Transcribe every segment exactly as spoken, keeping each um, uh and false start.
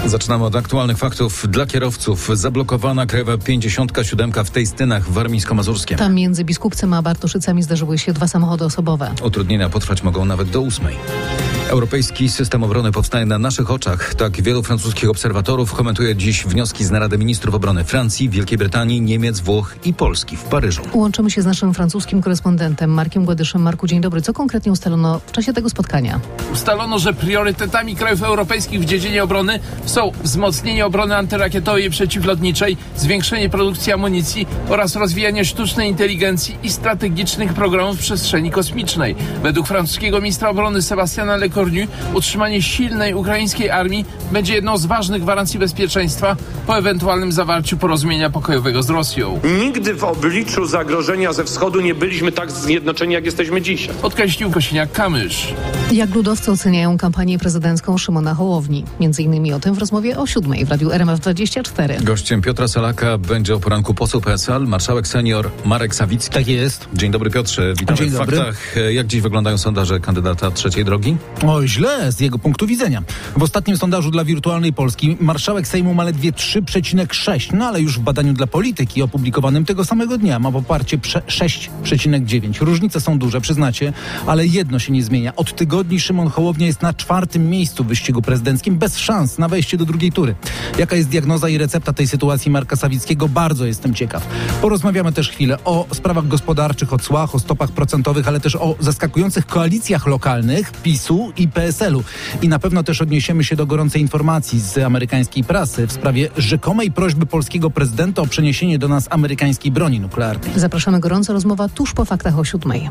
Zaczynamy od aktualnych faktów dla kierowców. Zablokowana krajowa pięćdziesiątka siedem w Tejstynach w Warmińsko-Mazurskiem. Tam między Biskupcem a Bartoszycami zdarzyły się dwa samochody osobowe. Utrudnienia potrwać mogą nawet do ósmej. Europejski system obrony powstaje na naszych oczach. Tak wielu francuskich obserwatorów komentuje dziś wnioski z narady ministrów obrony Francji, Wielkiej Brytanii, Niemiec, Włoch i Polski w Paryżu. Łączymy się z naszym francuskim korespondentem Markiem Gładyszem. Marku, dzień dobry. Co konkretnie ustalono w czasie tego spotkania? Ustalono, że priorytetami krajów europejskich w dziedzinie obrony są wzmocnienie obrony antyrakietowej i przeciwlotniczej, zwiększenie produkcji amunicji oraz rozwijanie sztucznej inteligencji i strategicznych programów w przestrzeni kosmicznej. Według francuskiego ministra obrony Sebastiana Lecornu utrzymanie silnej ukraińskiej armii będzie jedną z ważnych gwarancji bezpieczeństwa po ewentualnym zawarciu porozumienia pokojowego z Rosją. Nigdy w obliczu zagrożenia ze wschodu nie byliśmy tak zjednoczeni, jak jesteśmy dzisiaj. Podkreślił Kosiniak-Kamysz. Jak ludowcy oceniają kampanię prezydencką Szymona Hołowni? Między innymi o tym w rozmowie o siódmej w Radiu R M F dwadzieścia cztery. Gościem Piotra Salaka będzie o poranku poseł P S L, marszałek senior Marek Sawicki. Tak jest. Dzień dobry, Piotrze. Witamy Dzień w dobry. faktach. Jak dziś wyglądają sondaże kandydata trzeciej drogi? O, źle z jego punktu widzenia. W ostatnim sondażu dla Wirtualnej Polski marszałek Sejmu ma ledwie trzy przecinek sześć, no ale już w badaniu dla Polityki opublikowanym tego samego dnia ma poparcie prze- sześć przecinek dziewięć. Różnice są duże, przyznacie, ale jedno się nie zmienia. Od tygodni Szymon Hołownia jest na czwartym miejscu w wyścigu prezydenckim, bez szans na wejście do drugiej tury. Jaka jest diagnoza i recepta tej sytuacji Marka Sawickiego? Bardzo jestem ciekaw. Porozmawiamy też chwilę o sprawach gospodarczych, o cłach, o stopach procentowych, ale też o zaskakujących koalicjach lokalnych PiSu i P S L-u. I na pewno też odniesiemy się do gorącej informacji z amerykańskiej prasy w sprawie rzekomej prośby polskiego prezydenta o przeniesienie do nas amerykańskiej broni nuklearnej. Zapraszamy, gorąca rozmowa tuż po faktach o siódmej.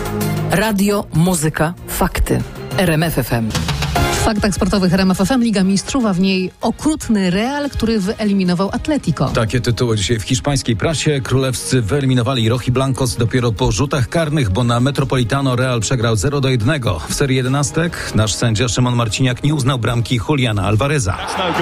Radio, muzyka, fakty. R M F F M. W faktach sportowych R M F F M Liga Mistrzów, a w niej okrutny Real, który wyeliminował Atletico. Takie tytuły dzisiaj w hiszpańskiej prasie. Królewscy wyeliminowali Rojiblancos dopiero po rzutach karnych, bo na Metropolitano Real przegrał zero do jednego. W serii jedenastek nasz sędzia Szymon Marciniak nie uznał bramki Juliana Alvareza.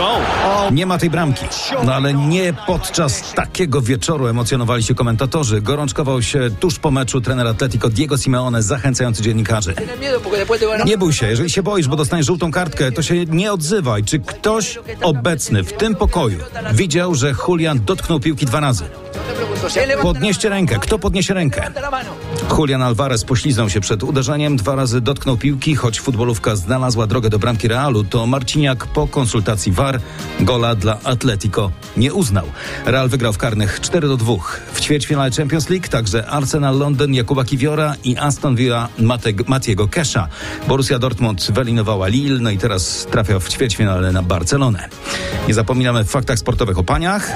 Nie ma tej bramki. No ale nie podczas takiego wieczoru emocjonowali się komentatorzy. Gorączkował się tuż po meczu trener Atletico Diego Simeone, zachęcający dziennikarzy. Nie bój się, jeżeli się boisz, bo dostaniesz żółtą kartkę, to się nie odzywaj. Czy ktoś obecny w tym pokoju widział, że Julian dotknął piłki dwa razy? Podnieście rękę. Kto podniesie rękę? Julian Alvarez pośliznął się przed uderzeniem, dwa razy dotknął piłki, choć futbolówka znalazła drogę do bramki Realu, to Marciniak po konsultacji V A R gola dla Atletico nie uznał. Real wygrał w karnych cztery do dwóch. W ćwierćfinale Champions League także Arsenal Londyn Jakuba Kiwiora i Aston Villa Mate- Matiego Kesha. Borussia Dortmund wyeliminowała Lille, no i teraz trafia w ćwierćfinale na Barcelonę. Nie zapominamy w faktach sportowych o paniach.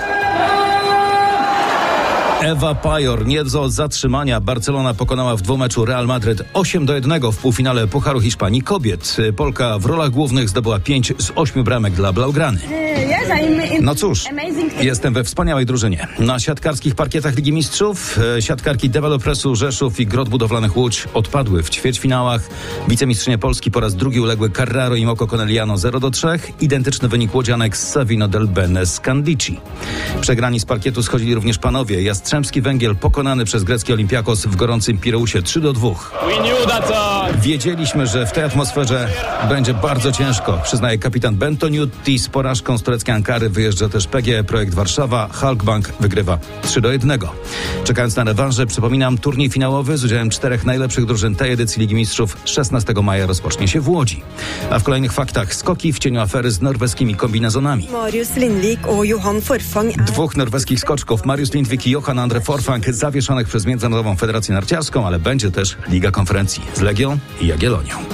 Ewa Pajor nie do zatrzymania. Barcelona pokonała w dwumeczu Real Madryt osiem do jednego w półfinale Pucharu Hiszpanii kobiet. Polka w rolach głównych zdobyła pięć z ośmiu bramek dla Blaugrany. No cóż, jestem we wspaniałej drużynie. Na siatkarskich parkietach Ligi Mistrzów siatkarki Developresu Rzeszów i Grot Budowlanych Łódź odpadły w ćwierćfinałach. Wicemistrzynie Polski po raz drugi uległy Carraro i Moco Conegliano zero do trzech. Identyczny wynik łodzianek z Savino del Bene z Candici. Przegrani z parkietu schodzili również panowie. Jastrzębski Węgiel pokonany przez grecki Olympiakos w gorącym Pireusie trzy do dwóch. Wiedzieliśmy, że w tej atmosferze będzie bardzo ciężko, przyznaje kapitan Bentoniutti. Z porażką z tureckiej Ankary wyjeżdża też P G E Projekt Warszawa. Halkbank wygrywa trzy do jednego. Czekając na rewanże, przypominam, turniej finałowy z udziałem czterech najlepszych drużyn tej edycji Ligi Mistrzów szesnastego maja rozpocznie się w Łodzi. A w kolejnych faktach skoki w cieniu afery z norweskimi kombinezonami. Marius Lindvik i Johan Forfang. Dwóch norweskich skoczków, Marius Lindvik i Johan Andre Forfang, zawieszonych przez Międzynarodową Federację Narciarską, ale będzie też Liga Konferencji z Legią i Jagiellonią.